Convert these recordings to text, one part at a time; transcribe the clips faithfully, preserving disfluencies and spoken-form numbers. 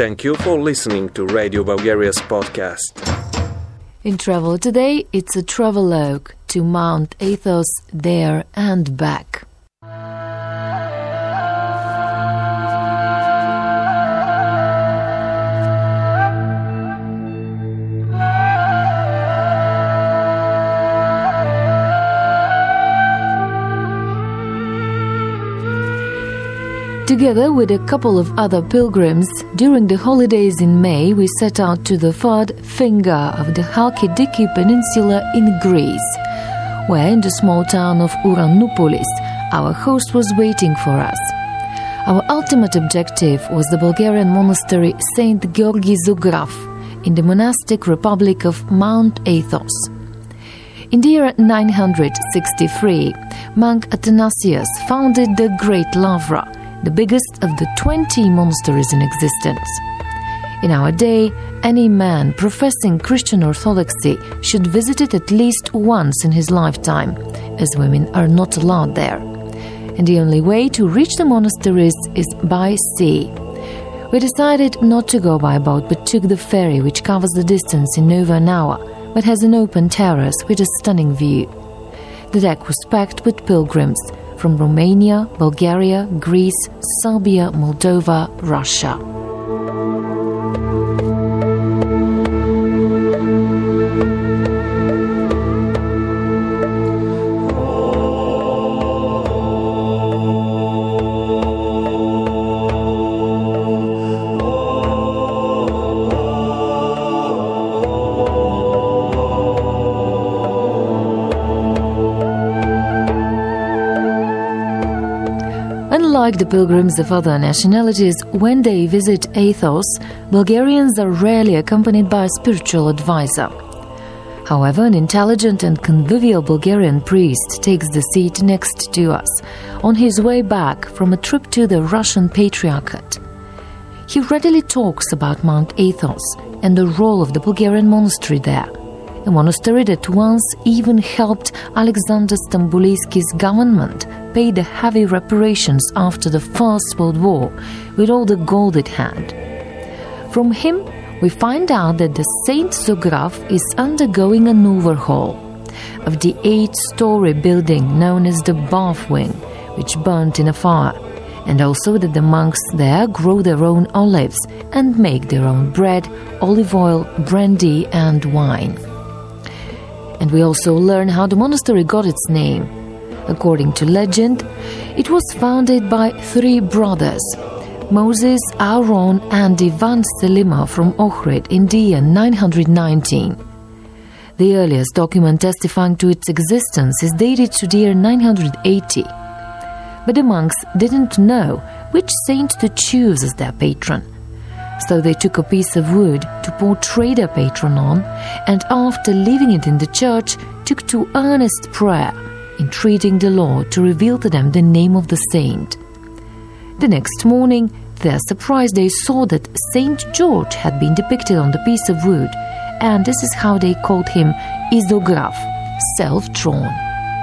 Thank you for listening to Radio Bulgaria's podcast. In travel today, it's a travelogue to Mount Athos, there and back. Together with a couple of other pilgrims, during the holidays in May, we set out to the third finger of the Halkidiki Peninsula in Greece, where in the small town of Ouranoupoulos, our host was waiting for us. Our ultimate objective was the Bulgarian monastery Saint Georgi Zograf in the monastic republic of Mount Athos. In the year nine hundred sixty-three, monk Athanasius founded the Great Lavra, the biggest of the twenty monasteries in existence. In our day, any man professing Christian orthodoxy should visit it at least once in his lifetime, as women are not allowed there. And the only way to reach the monasteries is by sea. We decided not to go by boat, but took the ferry, which covers the distance in over an hour, but has an open terrace with a stunning view. The deck was packed with pilgrims from Romania, Bulgaria, Greece, Serbia, Moldova, Russia. Unlike the pilgrims of other nationalities, when they visit Athos, Bulgarians are rarely accompanied by a spiritual advisor. However, an intelligent and convivial Bulgarian priest takes the seat next to us on his way back from a trip to the Russian Patriarchate. He readily talks about Mount Athos and the role of the Bulgarian monastery there, a monastery that once even helped Alexander Stambuliski's government pay the heavy reparations after the First World War with all the gold it had. From him, we find out that the Saint Zograf is undergoing an overhaul of the eight-story building known as the Bath Wing, which burnt in a fire, and also that the monks there grow their own olives and make their own bread, olive oil, brandy and wine. And we also learn how the monastery got its name. According to legend, it was founded by three brothers, Moses, Aaron and Ivan Selima from Ohrid in the year nine hundred nineteen. The earliest document testifying to its existence is dated to the year nine hundred eighty. But the monks didn't know which saint to choose as their patron. So they took a piece of wood to portray their patron on, and after leaving it in the church, took to earnest prayer, entreating the Lord to reveal to them the name of the saint. The next morning, to their surprise, they saw that Saint George had been depicted on the piece of wood, and this is how they called him Izograf, self-drawn.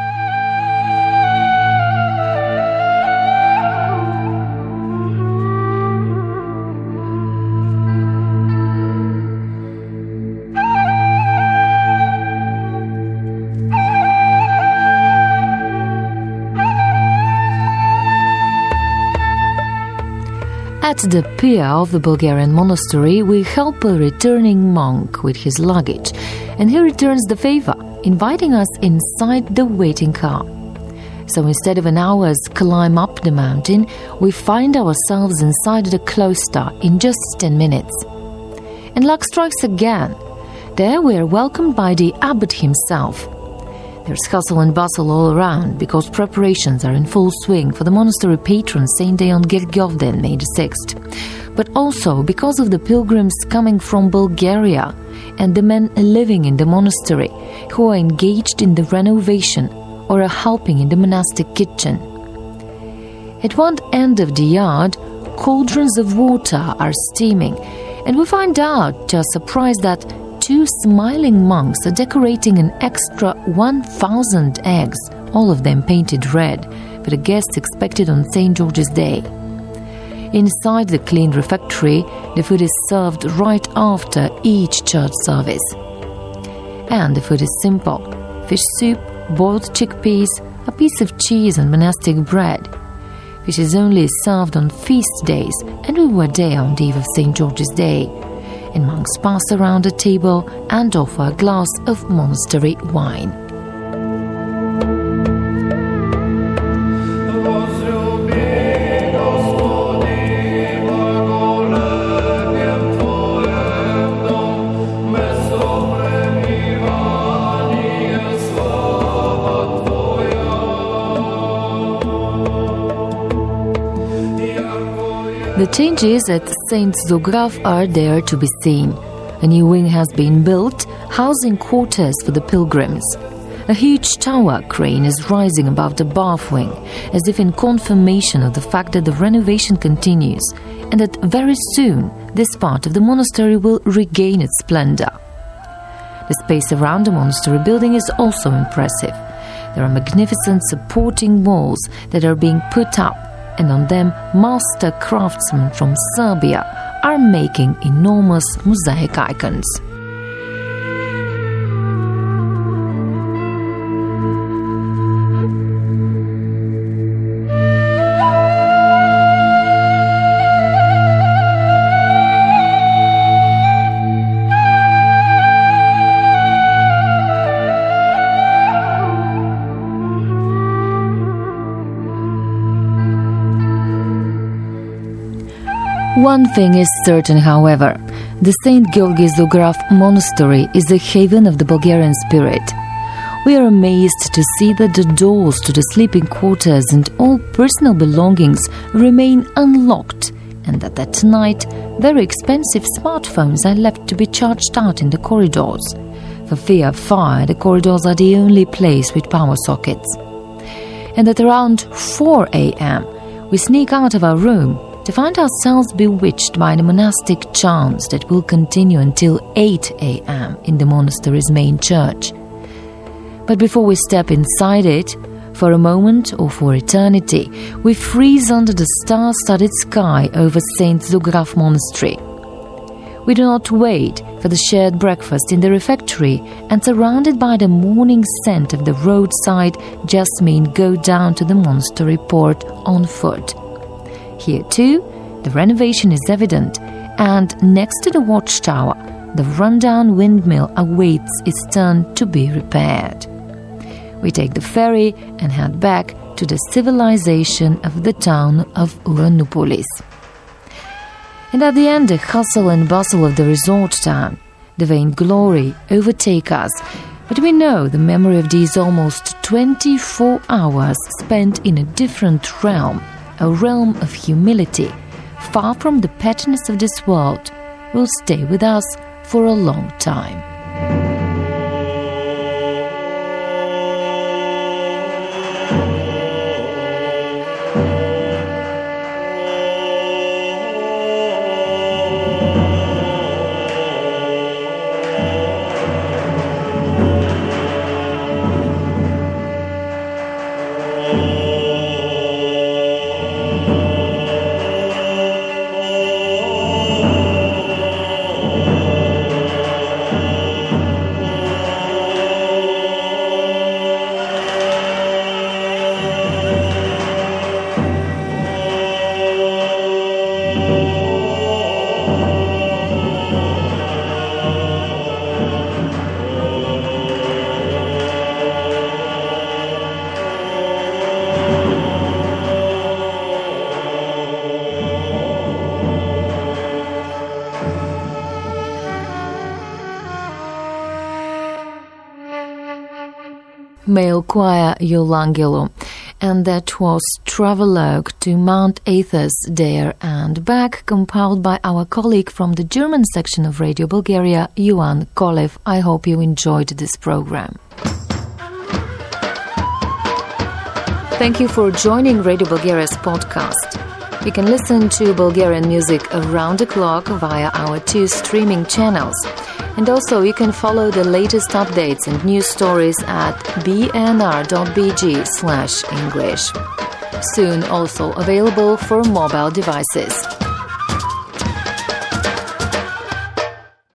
At the pier of the Bulgarian monastery, we help a returning monk with his luggage, and he returns the favor, inviting us inside the waiting car. So instead of an hour's climb up the mountain, we find ourselves inside the cloister in just ten minutes. And luck strikes again. There we are welcomed by the abbot himself. There's hustle and bustle all around because preparations are in full swing for the monastery patron Saint Dion Gergovden, May the sixth, but also because of the pilgrims coming from Bulgaria and the men living in the monastery who are engaged in the renovation or are helping in the monastic kitchen. At one end of the yard, cauldrons of water are steaming, and we find out, to our surprise, that two smiling monks are decorating an extra one thousand eggs, all of them painted red, for the guests expected on Saint George's Day. Inside the clean refectory, the food is served right after each church service. And the food is simple: fish soup, boiled chickpeas, a piece of cheese and monastic bread. Fish is only served on feast days, and we were there on the eve of Saint George's Day. And monks pass around a table and offer a glass of monastery wine. The changes at Saint Zograf are there to be seen. A new wing has been built, housing quarters for the pilgrims. A huge tower crane is rising above the bath wing, as if in confirmation of the fact that the renovation continues, and that very soon this part of the monastery will regain its splendor. The space around the monastery building is also impressive. There are magnificent supporting walls that are being put up, and on them master craftsmen from Serbia are making enormous mosaic icons. One thing is certain, however: the Saint Georgi Zograf monastery is the haven of the Bulgarian spirit. We are amazed to see that the doors to the sleeping quarters and all personal belongings remain unlocked, and that at night very expensive smartphones are left to be charged out in the corridors. For fear of fire, the corridors are the only place with power sockets. And at around four a.m. we sneak out of our room to find ourselves bewitched by the monastic chants that will continue until eight a.m. in the monastery's main church. But before we step inside it, for a moment or for eternity, we freeze under the star-studded sky over Saint Zograf Monastery. We do not wait for the shared breakfast in the refectory, and surrounded by the morning scent of the roadside jasmine, go down to the monastery port on foot. Here too, the renovation is evident, and next to the watchtower, the rundown windmill awaits its turn to be repaired. We take the ferry and head back to the civilization of the town of Uranoupolis. And at the end, the hustle and bustle of the resort town, the vainglory overtake us, but we know the memory of these almost twenty-four hours spent in a different realm, a realm of humility, far from the pettiness of this world, will stay with us for a long time. Male choir Eulangelo, and that was Travelogue to Mount Athos there and back, compiled by our colleague from the German section of Radio Bulgaria, Ioan Kolev. I hope you enjoyed this program. Thank you for joining Radio Bulgaria's podcast. You can listen to Bulgarian music around the clock via our two streaming channels. And also you can follow the latest updates and news stories at b n r dot b g slash English. soon also available for mobile devices.